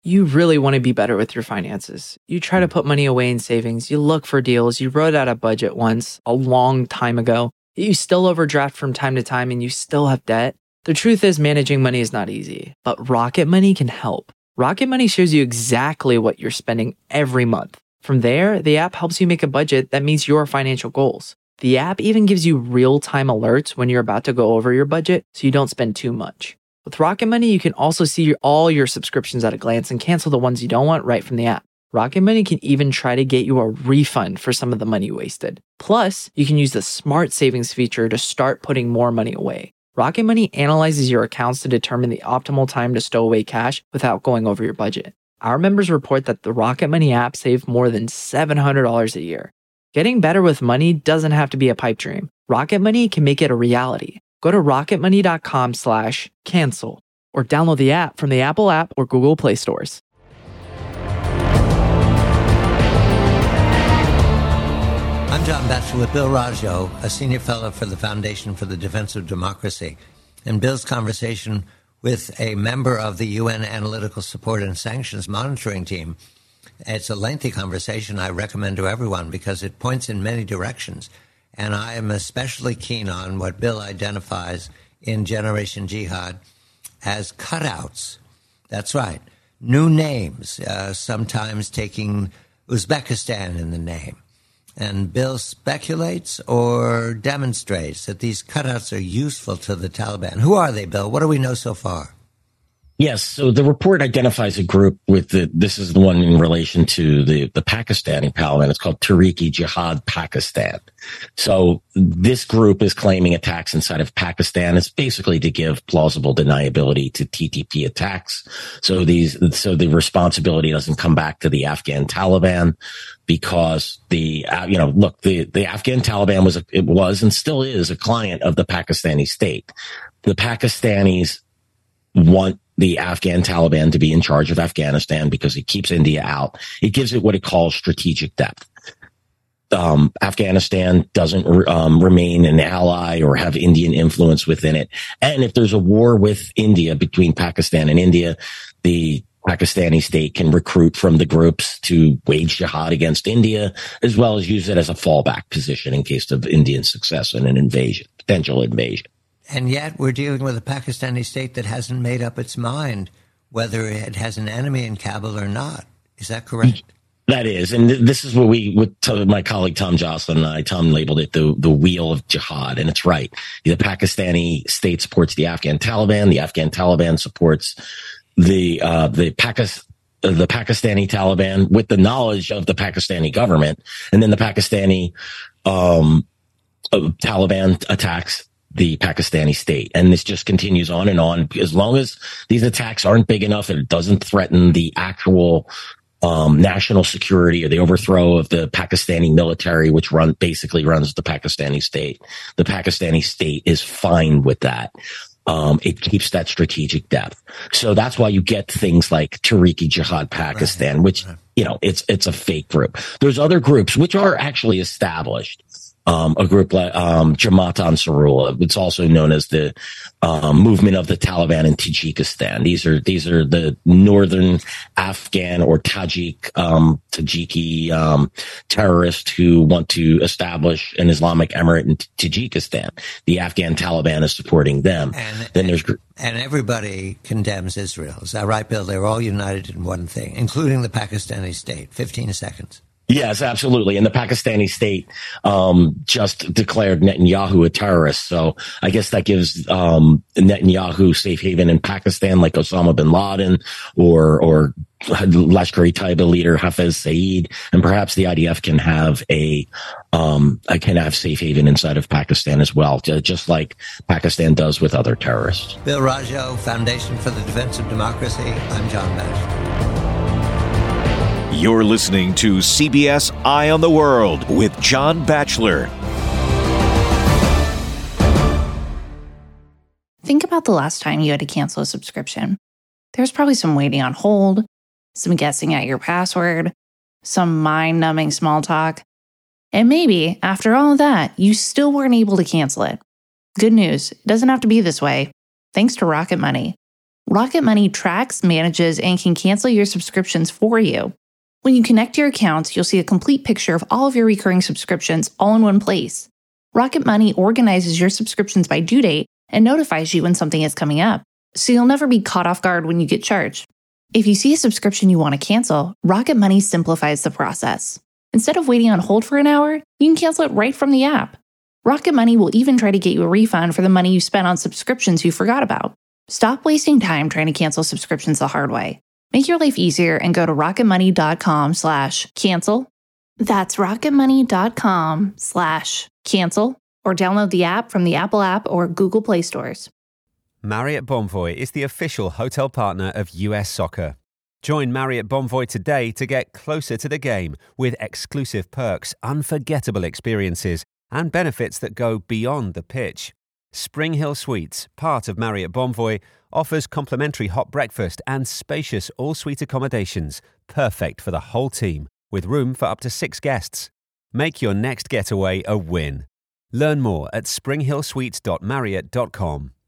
You really want to be better with your finances. You try to put money away in savings. You look for deals. You wrote out a budget once a long time ago. You still overdraft from time to time and you still have debt. The truth is, managing money is not easy, but Rocket Money can help. Rocket Money shows you exactly what you're spending every month. From there, the app helps you make a budget that meets your financial goals. The app even gives you real-time alerts when you're about to go over your budget so you don't spend too much. With Rocket Money, you can also see all your subscriptions at a glance and cancel the ones you don't want right from the app. Rocket Money can even try to get you a refund for some of the money wasted. Plus, you can use the Smart Savings feature to start putting more money away. Rocket Money analyzes your accounts to determine the optimal time to stow away cash without going over your budget. Our members report that the Rocket Money app saved more than $700 a year. Getting better with money doesn't have to be a pipe dream. Rocket Money can make it a reality. Go to rocketmoney.com/cancel or download the app from the Apple app or Google Play stores. I'm John Batchelor with Bill Raggio, a senior fellow for the Foundation for the Defense of Democracy. In Bill's conversation with a member of the UN Analytical Support and Sanctions Monitoring Team, it's a lengthy conversation I recommend to everyone because it points in many directions. And I am especially keen on what Bill identifies in Generation Jihad as cutouts. That's right. New names, sometimes taking Uzbekistan in the name. And Bill speculates or demonstrates that these cutouts are useful to the Taliban. Who are they, Bill? What do we know so far? Yes. So the report identifies a group this is the one in relation to the Pakistani Taliban. It's called Tehreek-e-Jihad Pakistan. So this group is claiming attacks inside of Pakistan. It's basically to give plausible deniability to TTP attacks. So the responsibility doesn't come back to the Afghan Taliban because the Afghan Taliban was and still is a client of the Pakistani state. The Pakistanis want the Afghan Taliban to be in charge of Afghanistan because it keeps India out. It gives it what it calls strategic depth. Afghanistan doesn't remain an ally or have Indian influence within it. And if there's a war with India between Pakistan and India, the Pakistani state can recruit from the groups to wage jihad against India, as well as use it as a fallback position in case of Indian success in an potential invasion. And yet we're dealing with a Pakistani state that hasn't made up its mind whether it has an enemy in Kabul or not. Is that correct? That is. And this is what my colleague Tom Jocelyn and I, Tom labeled it the wheel of jihad. And it's right. The Pakistani state supports the Afghan Taliban. The Afghan Taliban supports the Pakistani Taliban with the knowledge of the Pakistani government. And then the Pakistani Taliban attacks the Pakistani state. And this just continues on and on. As long as these attacks aren't big enough and it doesn't threaten the actual national security or the overthrow of the Pakistani military, which basically runs the Pakistani state, the Pakistani state is fine with that. It keeps that strategic depth. So that's why you get things like Tehreek-e-Jihad Pakistan, which, it's a fake group. There's other groups which are actually established. A group like Jamaat Ansarullah. It's also known as the movement of the Taliban in Tajikistan. These are the northern Afghan or Tajiki terrorists who want to establish an Islamic emirate in Tajikistan. The Afghan Taliban is supporting them. And everybody condemns Israel. Is that right, Bill? They're all united in one thing, including the Pakistani state. 15 seconds. Yes, absolutely. And the Pakistani state just declared Netanyahu a terrorist. So I guess that gives Netanyahu safe haven in Pakistan, like Osama bin Laden or Lashkar-e-Taiba leader Hafez Saeed, and perhaps the IDF can have safe haven inside of Pakistan as well, just like Pakistan does with other terrorists. Bill Raggio, Foundation for the Defense of Democracy. I'm John Batchelor. You're listening to CBS Eye on the World with John Batchelor. Think about the last time you had to cancel a subscription. There's probably some waiting on hold, some guessing at your password, some mind-numbing small talk. And maybe, after all of that, you still weren't able to cancel it. Good news, it doesn't have to be this way. Thanks to Rocket Money. Rocket Money tracks, manages, and can cancel your subscriptions for you. When you connect your accounts, you'll see a complete picture of all of your recurring subscriptions all in one place. Rocket Money organizes your subscriptions by due date and notifies you when something is coming up, so you'll never be caught off guard when you get charged. If you see a subscription you want to cancel, Rocket Money simplifies the process. Instead of waiting on hold for an hour, you can cancel it right from the app. Rocket Money will even try to get you a refund for the money you spent on subscriptions you forgot about. Stop wasting time trying to cancel subscriptions the hard way. Make your life easier and go to rocketmoney.com/cancel. That's rocketmoney.com/cancel, or download the app from the Apple App or Google Play stores. Marriott Bonvoy is the official hotel partner of US Soccer. Join Marriott Bonvoy today to get closer to the game with exclusive perks, unforgettable experiences, and benefits that go beyond the pitch. Spring Hill Suites, part of Marriott Bonvoy, offers complimentary hot breakfast and spacious all-suite accommodations, perfect for the whole team, with room for up to 6 guests. Make your next getaway a win. Learn more at springhillsuites.marriott.com.